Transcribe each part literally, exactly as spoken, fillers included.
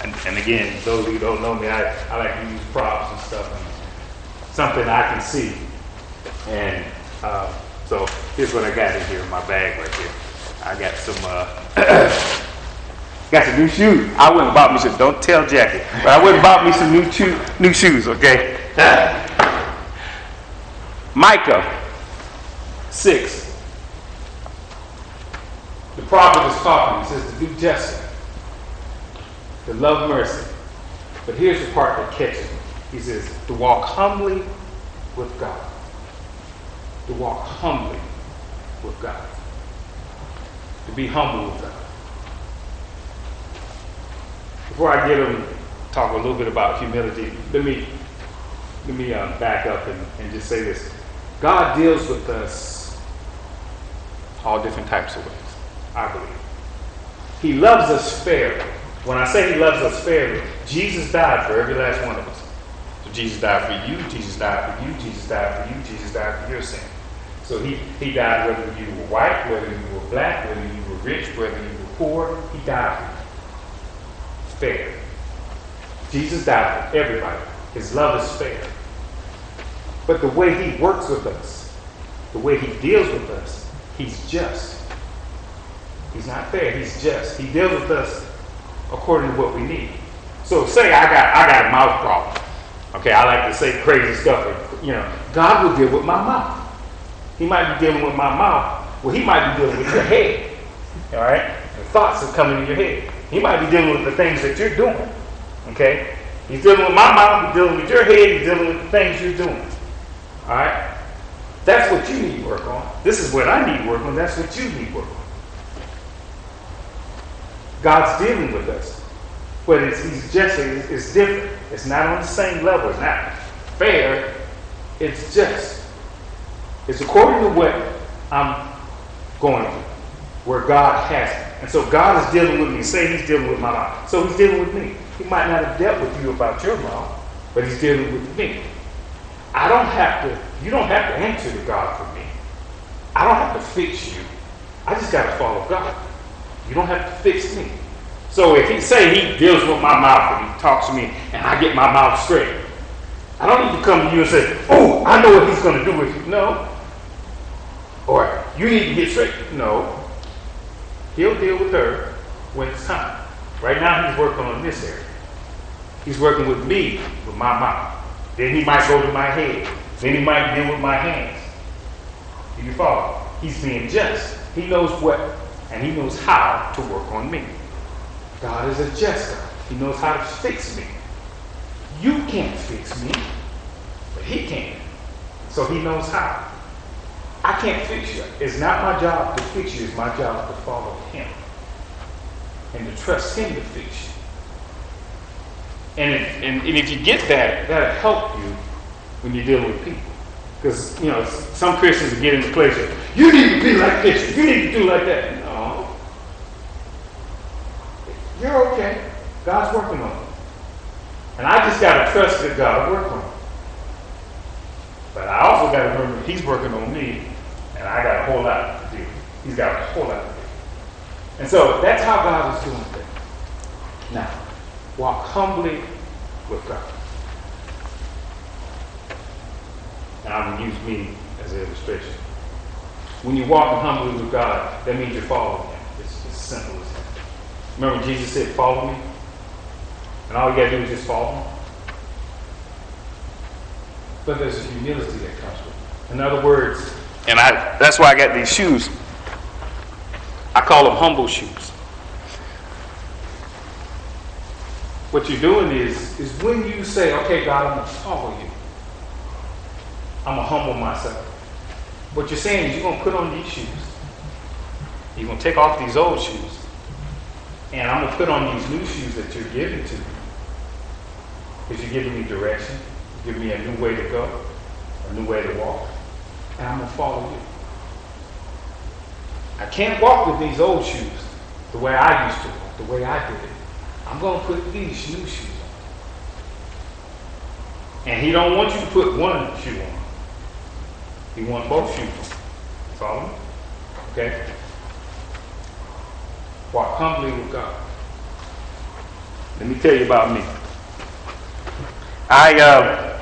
and, and again, those who don't know me, I, I like to use props and stuff, and something I can see. And uh, so here's what I got in here in my bag right here. I got some, uh, got some new shoes. I went and bought me some, don't tell Jackie, but I went and bought me some new, cho- new shoes, okay? Micah six. The prophet is talking. He says to do justice, to love mercy. But here's the part that catches me. He says to walk humbly with God. To walk humbly with God. To be humble with God. Before I get him talk a little bit about humility, let me let me um, back up and, and just say this. God deals with us all different types of ways, I believe. He loves us fairly. When I say he loves us fairly, Jesus died for every last one of us. So Jesus died for you, Jesus died for you, Jesus died for you, Jesus died for your sin. So he, he died whether you were white, whether you were black, whether you were rich, whether you were poor, he died for you. Fair. Jesus died for everybody. His love is fair. But the way he works with us, the way he deals with us, he's just. He's not fair, he's just. He deals with us according to what we need. So say I got I got a mouth problem. Okay, I like to say crazy stuff. You know, God will deal with my mouth. He might be dealing with my mouth. Well, he might be dealing with your head. All right? The thoughts are coming in your head. He might be dealing with the things that you're doing. Okay? He's dealing with my mouth, he's dealing with your head, he's dealing with the things you're doing. All right? That's what you need work on. This is what I need work on. That's what you need work on. God's dealing with us. But it's, he's just, it's, it's different. It's not on the same level. It's not fair. It's just. It's according to what I'm going through, where God has me. And so God is dealing with me. Say he's dealing with my mouth. So he's dealing with me. He might not have dealt with you about your mouth, but he's dealing with me. I don't have to, you don't have to answer to God for me. I don't have to fix you. I just got to follow God. You don't have to fix me. So if he say he deals with my mouth and he talks to me and I get my mouth straight, I don't need to come to you and say, oh, I know what he's going to do with you. No. Or you need to get straight. No. He'll deal with her when it's time. Right now he's working on this area. He's working with me, with my mouth. Then he might go to my head. Then he might deal with my hands. Do you follow? He's being just. He knows what and he knows how to work on me. God is a just God. He knows how to fix me. You can't fix me, but he can. So he knows how. I can't fix you. It's not my job to fix you. It's my job to follow him and to trust him to fix you. And if, and, and if you get that, that'll help you when you're dealing with people. Because, you know, some Christians get in the place of, you need to be like this, you need to do like that. No. You're okay. God's working on it. And I just got to trust that God will work on it. But I also got to remember he's working on me, and I got a whole lot to do. He's got a whole lot to do. And so that's how God is doing things. Now, walk humbly with God. Now I'm going to use me as an illustration. When you're walking humbly with God, that means you're following him. It's as simple as that. Remember Jesus said, follow me? And all you got to do is just follow him. But there's a humility that comes with it. In other words, and I that's why I got these shoes. I call them humble shoes. What you're doing is, is when you say, okay, God, I'm going to follow you. I'm going to humble myself. What you're saying is you're going to put on these shoes. You're going to take off these old shoes. And I'm going to put on these new shoes that you're giving to me. Because you're giving me direction. You're giving me a new way to go. A new way to walk. And I'm going to follow you. I can't walk with these old shoes the way I used to walk, the way I did it. I'm going to put these new shoes on. And he don't want you to put one shoe on. He wants both shoes on. Follow me? Okay? Walk humbly with God. Let me tell you about me. I uh,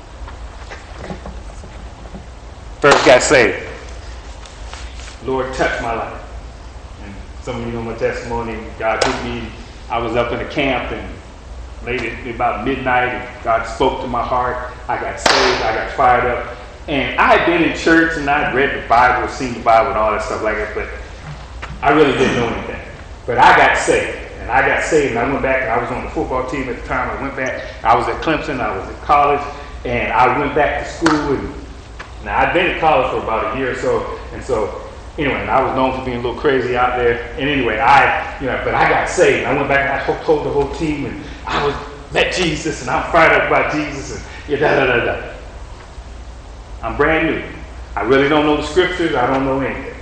first got saved. Lord touched my life. And some of you know my testimony. God took me. I was up in a camp and late at about midnight, and God spoke to my heart. I got saved. I got fired up. And I had been in church and I had read the Bible, seen the Bible and all that stuff like that, but I really didn't know anything. But I got saved. And I got saved, and I went back, and I was on the football team at the time. I went back. I was at Clemson. I was at college, and I went back to school. And now I'd been at college for about a year or so, and so anyway, and I was known for being a little crazy out there. And anyway, I, you know, but I got saved. I went back and I told the whole team, and I was met Jesus, and I'm fired up about Jesus, and yeah, da da da da. I'm brand new. I really don't know the scriptures. I don't know anything.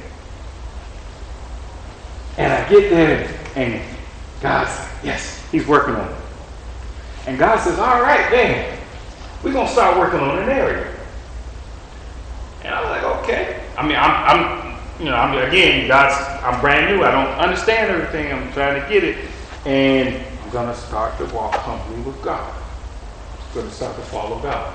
And I get there, and God's like, yes, he's working on it. And God says, all right, then, we're going to start working on an area. And I was like, okay. I mean, I'm, I'm you know, I'm again, God's, I'm brand new. I don't understand everything. I'm trying to get it. And I'm going to start to walk humbly with God. I'm going to start to follow God.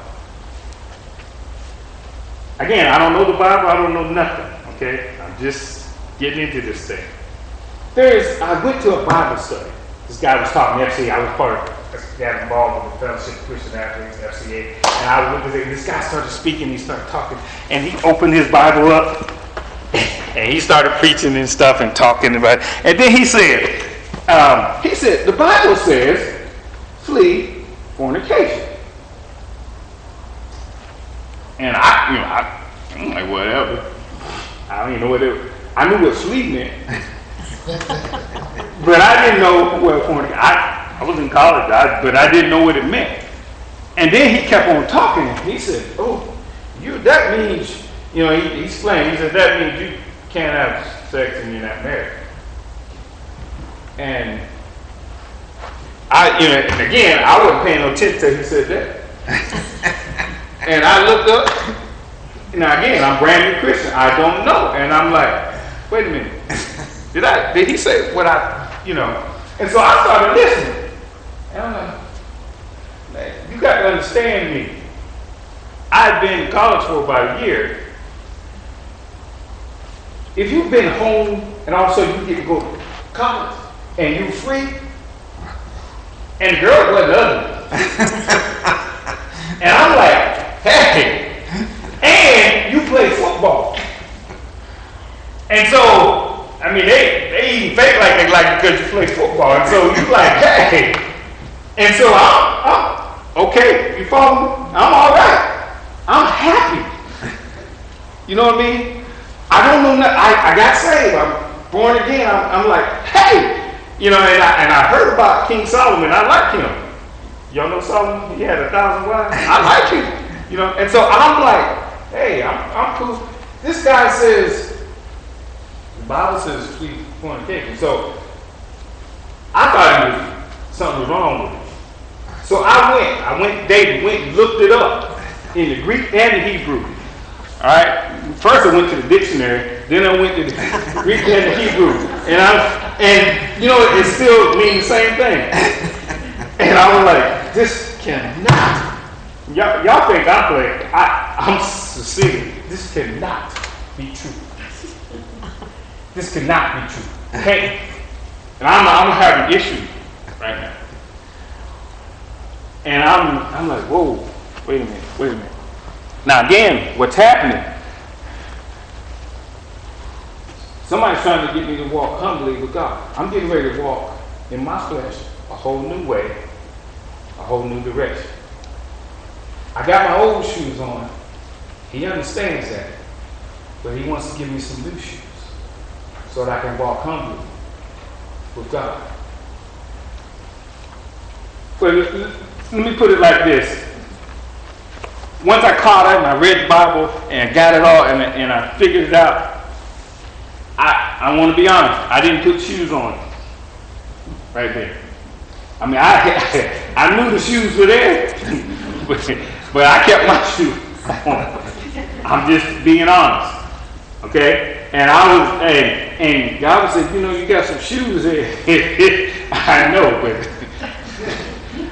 Again, I don't know the Bible. I don't know nothing, okay? I'm just getting into this thing. There's, I went to a Bible study. This guy was talking F C A. I was part of, got involved with the Fellowship of Christian Athletes, F C A. And I went to this guy started speaking, he started talking, and he opened his Bible up, and he started preaching and stuff and talking about it. And then he said, um, he said, the Bible says, flee fornication. And I, you know, I, I'm like, whatever. I don't even know what it was. I knew what flee meant. But I didn't know what fornication. I, I was in college, I, but I didn't know what it meant. And then he kept on talking. He said, "Oh, you that means you know." He, he explained. He said that means you can't have sex and you're not married. And I, you know, and again, I wasn't paying no attention till he said that. And I looked up. Now again, I'm brand new Christian. I don't know, and I'm like, wait a minute. Did I? Did he say what I, you know? And so I started listening. And I'm like, man, you got to understand me. I've been in college for about a year. If you've been home and all of a sudden you get to go to college and you're free, and the girl wasn't ugly. And I'm like, hey, and you play football. And so, I mean, they, they even fake like they like because you play football. And so you like, hey. And so I'm, I'm okay, you follow me? I'm all right. I'm happy. You know what I mean? I don't know nothing. I, I got saved. I'm born again. I'm, I'm like, hey. You know, and I, and I heard about King Solomon. I like him. Y'all know Solomon? He had a thousand wives. I like him. You know, and so I'm like, hey, I'm, I'm cool. This guy says, the Bible says flee fornication. So I thought it was something was wrong with it. So I went, I went, David went and looked it up in the Greek and the Hebrew. All right. First I went to the dictionary, then I went to the Greek and the Hebrew, and I and you know it still means the same thing. And I was like, this cannot. Y'all, y'all think I'm playing? I, I'm sincere. This cannot be true. This cannot be true. Okay? And I'm, I'm having issues right now. And I'm, I'm like, whoa, wait a minute, wait a minute. Now again, what's happening? Somebody's trying to get me to walk humbly with God. I'm getting ready to walk in my flesh a whole new way, a whole new direction. I got my old shoes on. He understands that. But he wants to give me some new shoes so that I can walk humbly with God. But let me put it like this. Once I caught it and I read the Bible and got it all and, and I figured it out, I, I want to be honest, I didn't put shoes on right there. I mean, I I knew the shoes were there, but, but I kept my shoes on. I'm just being honest, okay? And I was, and, and God said, you know, you got some shoes there. I know, but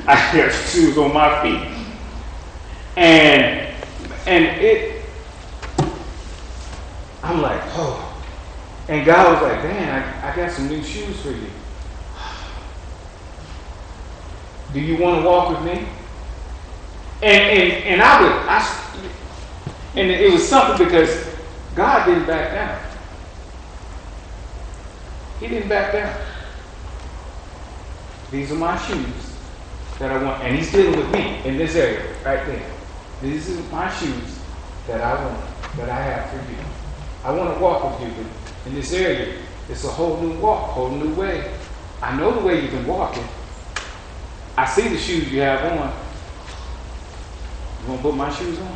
I got shoes on my feet. And, and it, I'm like, oh. And God was like, man, I, I got some new shoes for you. Do you want to walk with me? And, and, and I would, I, and it was something because God didn't back down. He didn't back down. These are my shoes that I want. And he's dealing with me in this area right there. These are my shoes that I want, that I have for you. I want to walk with you, but in this area, it's a whole new walk, whole new way. I know the way you've been walking. I see the shoes you have on. You want to put my shoes on?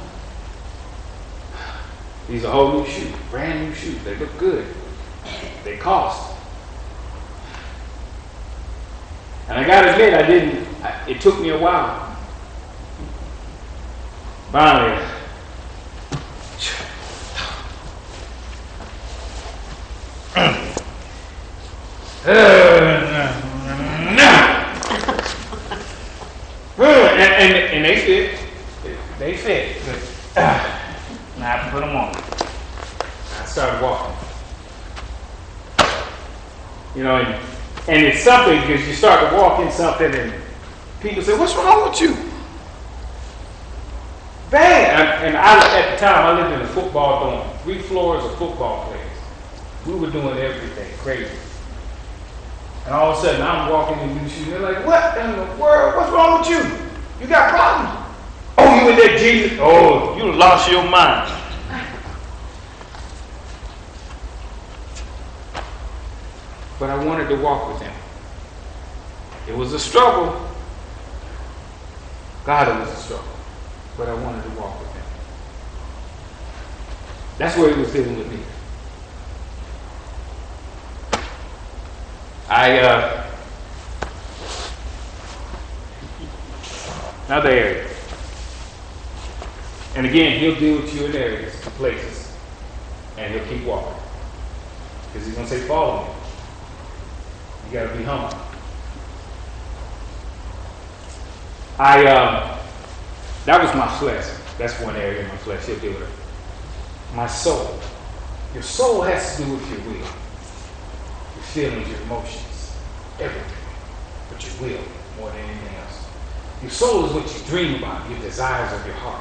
These are whole new shoes, brand new shoes. They look good. They cost. And I gotta admit, I didn't, I, it took me a while. Finally, and, and, and they fit. They fit. But, uh, now I have to put them on. I started walking. You know, and, and it's something because you start to walk in something and people say, what's wrong with you? Bad. And, and I, at the time, I lived in a football dorm, three floors of football players. We were doing everything crazy. And all of a sudden, I'm walking in new shoes, and they're like, what in the world? What's wrong with you? You got problems. Oh, you in there, Jesus? Oh, you lost your mind. But I wanted to walk with him. It was a struggle. God, it was a struggle. But I wanted to walk with him. That's where he was dealing with me. I, uh, another area. And again, he'll deal with you in areas, in places, and he'll keep walking. Because he's going to say, follow me. You got to be humble. I, um, that was my flesh. That's one area of my flesh. He'll deal with it. My soul. Your soul has to do with your will. Your feelings, your emotions, everything. But your will more than anything else. Your soul is what you dream about, your desires of your heart.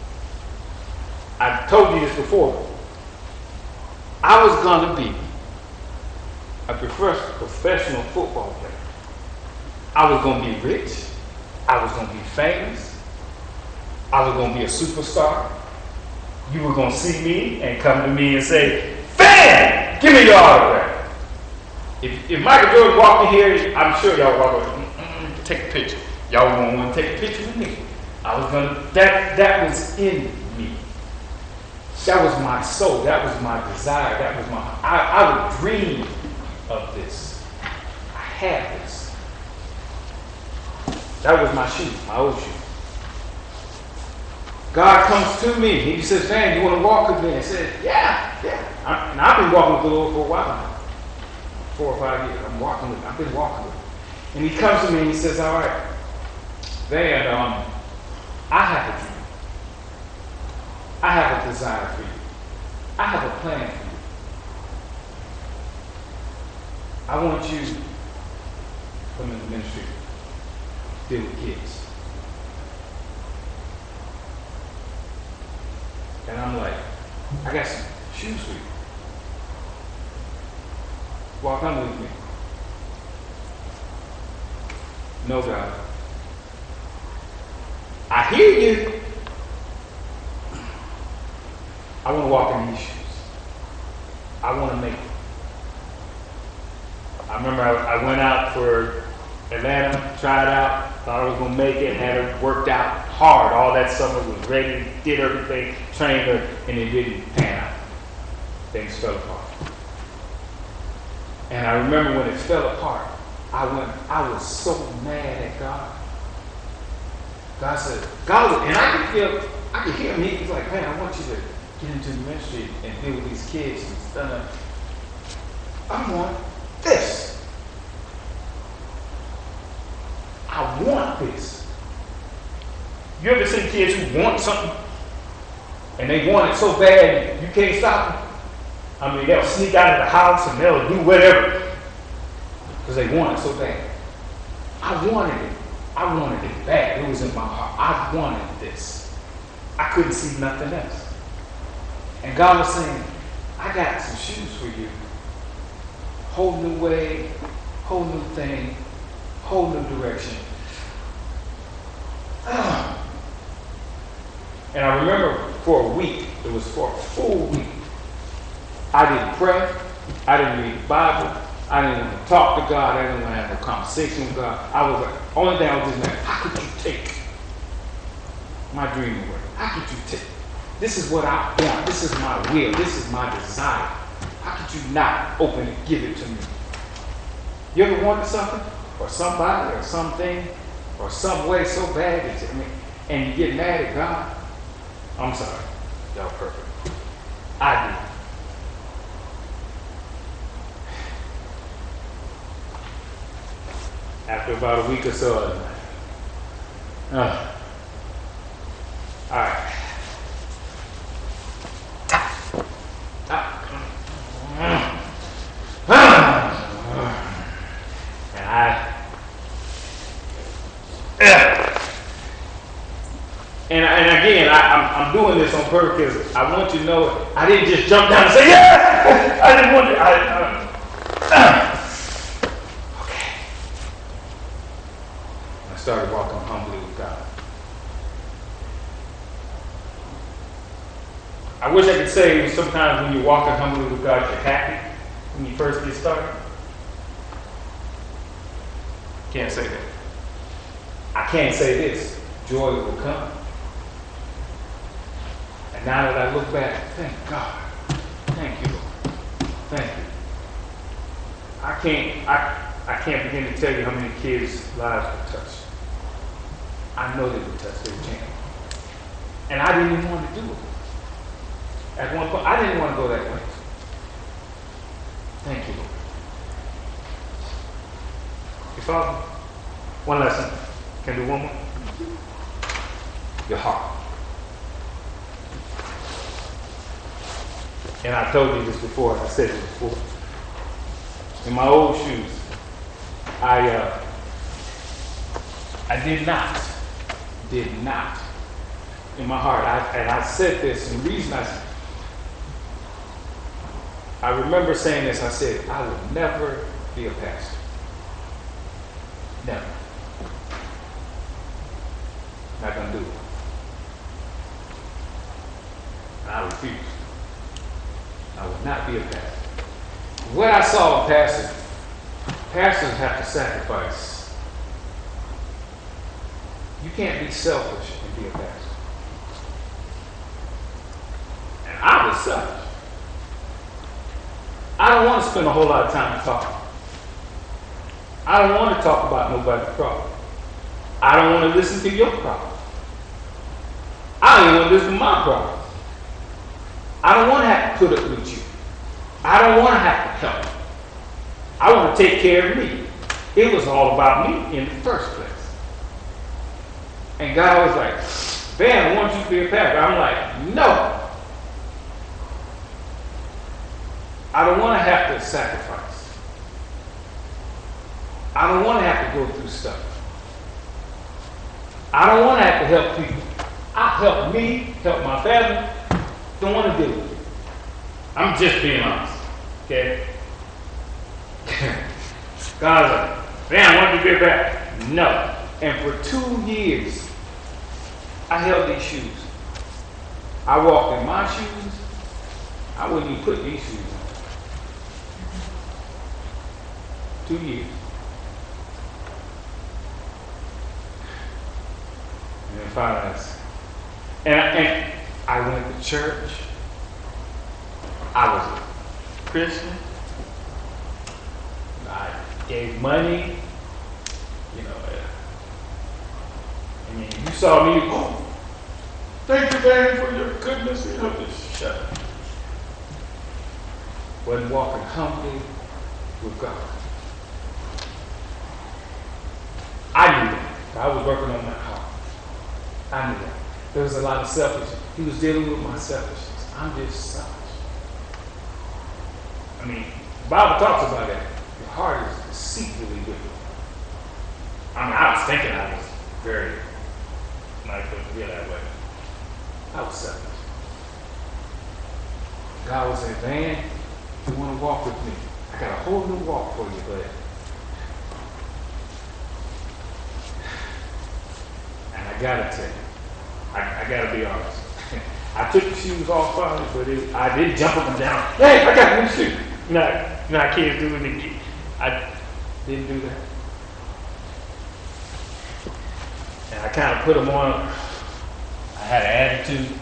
I told you this before. I was going to be a professional football player. I was going to be rich. I was going to be famous. I was going to be a superstar. You were going to see me and come to me and say, Fan, give me your autograph. If, if Michael Jordan walked in here, I'm sure y'all walk over, mm-mm, take a picture. Y'all were going to want to take a picture with me. I was going to, that, that was in me. That was my soul. That was my desire. That was my, I, I would dream of this. I had this. That was my shoe, my old shoe. God comes to me. He says, man, you want to walk with me? I said, yeah, yeah. I, and I've been walking with the Lord for a while now. Four or five years. I'm walking with I've been walking with him. And he comes to me and he says, all right, Van, um, I have a dream. I have a desire for you. I have a plan for you. I want you to come into ministry, deal with kids. And I'm like, I got some shoes for you. Walk on with me. No, God. I hear you. I want to walk in these shoes. I want to make it. I remember I, I went out for Atlanta, tried out, thought I was going to make it, had it worked out hard all that summer, was ready, did everything, trained her, and it didn't pan out. Things fell apart. And I remember when it fell apart, I went, I was so mad at God. God said, God, and I could feel, I could hear him. He was like, man, I want you to get into the ministry and deal with these kids and stuff. I want this. I want this. You ever seen kids who want something and they want it so bad you can't stop them? I mean, they'll sneak out of the house and they'll do whatever because they want it so bad. I wanted it. I wanted it bad. It was in my heart. I wanted this. I couldn't see nothing else. And God was saying, I got some shoes for you. Whole new way, whole new thing, whole new direction. And I remember for a week, it was for a full week, I didn't pray, I didn't read the Bible, I didn't want to talk to God, I didn't want to have a conversation with God. I was like, only thing I was just like, how could you take my dream away? How could you take? This is what I want, this is my will, this is my desire. How could you not open it, give it to me? You ever wanted something, or somebody, or something, or some way so bad that you, I mean, and you get mad at God? I'm sorry, y'all perfect. I did. After about a week or so, I was like, oh. All right. And I, and, and again, I, I'm, I'm doing this on purpose because I want you to know I didn't just jump down and say, yeah! I didn't want to. I, uh, okay. I started walking humbly with God. I wish I could say sometimes when you're walking humbly with God, you're happy when you first get started. Can't say that. I can't say this. Joy will come. And now that I look back, thank God. Thank you, Lord. Thank you. I can't, I, I can't begin to tell you how many kids' lives were touched. I know they were touched. They were changed. And I didn't even want to do it. At one point, I didn't want to go that way. Thank you, Lord. Your Father, one lesson. Can I do one more? Your heart. And I told you this before, I said it before. In my old shoes, I uh, I did not, did not, in my heart, I, and I said this, and the reason I said, I remember saying this, I said, I would never be a pastor. Never. Not gonna do it. And I refused. I would not be a pastor. What I saw in pastors, pastors have to sacrifice. You can't be selfish and be a pastor. And I was selfish. I don't want to spend a whole lot of time talking. I don't want to talk about nobody's problem. I don't want to listen to your problem. I don't even want to listen to my problem. I don't want to have to put up with you. I don't want to have to help. I want to take care of me. It was all about me in the first place. And God was like, "Ben, I want you to be a pastor." I'm like, no. I don't want to have to sacrifice. I don't want to have to go through stuff. I don't want to have to help people. I help me, help my family. Don't want to do it. I'm just being honest. Okay? God's like, man, I want you to get back. No. And for two years, I held these shoes. I walked in my shoes. I wouldn't even put these shoes on. Two years. And then finally, and I, and I went to church. I was a Christian. I gave money. You know, I mean, you saw me, oh, thank you, man, for your goodness. You know, just shut up. Wasn't walking humbly with God. I knew that. was working on my heart. I knew that. There was a lot of selfishness. He was dealing with my selfishness. I'm just selfish. I mean, the Bible talks about that. Your heart is deceitfully wicked. I mean, I was thinking I was very, not going to feel that way. I was selfish. God was saying, Van, you want to walk with me? I got a whole new walk for you, bud. And I gotta tell you, I, I gotta be honest. I took the shoes off finally, but it, I did jump up and down. Hey, I got new shoes. You know, you know how kids do it. I didn't do that. And I kind of put them on. I had an attitude.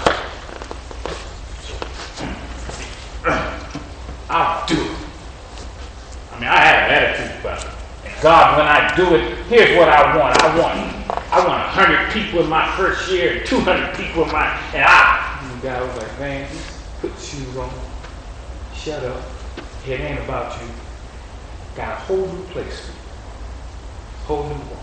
I'll do it. I mean, I had an attitude about it. And God, when I do it, here's what I want. I want I want one hundred people in my first year and two hundred people in my, and I, and the guy was like, man, just put the shoes on. Shut up. It ain't about you. Got a whole new place for you. Whole new walk.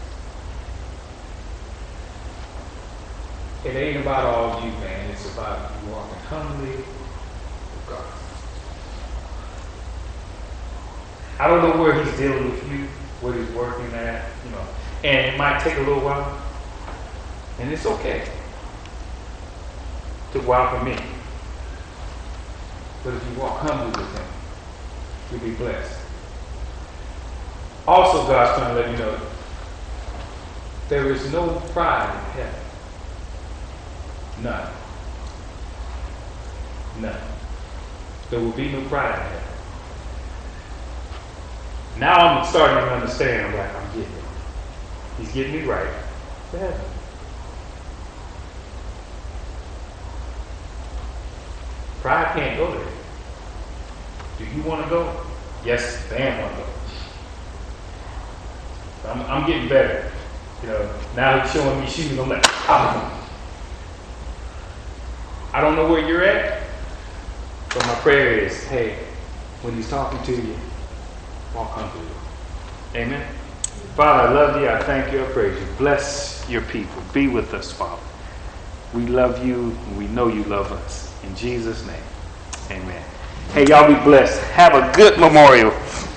It ain't about all you, man. It's about you walking humbly with God. I don't know where he's dealing with you, what he's working at, you know. And it might take a little while. And it's okay. It took a while for me. But if you walk humbly with him, you'll be blessed. Also, God's trying to let you know there is no pride in heaven. None. None. There will be no pride in heaven. Now I'm starting to understand. I'm like, I'm getting it. He's getting me right to heaven. Pride can't go there. Do you want to go? Yes, Dan want to go. So I'm, I'm getting better. You know, now he's showing me shoes. I'm like, oh. I don't know where you're at, but my prayer is, hey, when he's talking to you, walk humbly. Amen. Father, I love you. I thank you. I praise you. Bless your people. Be with us, Father. We love you, and we know you love us. In Jesus' name, amen. Hey, y'all be blessed. Have a good Memorial.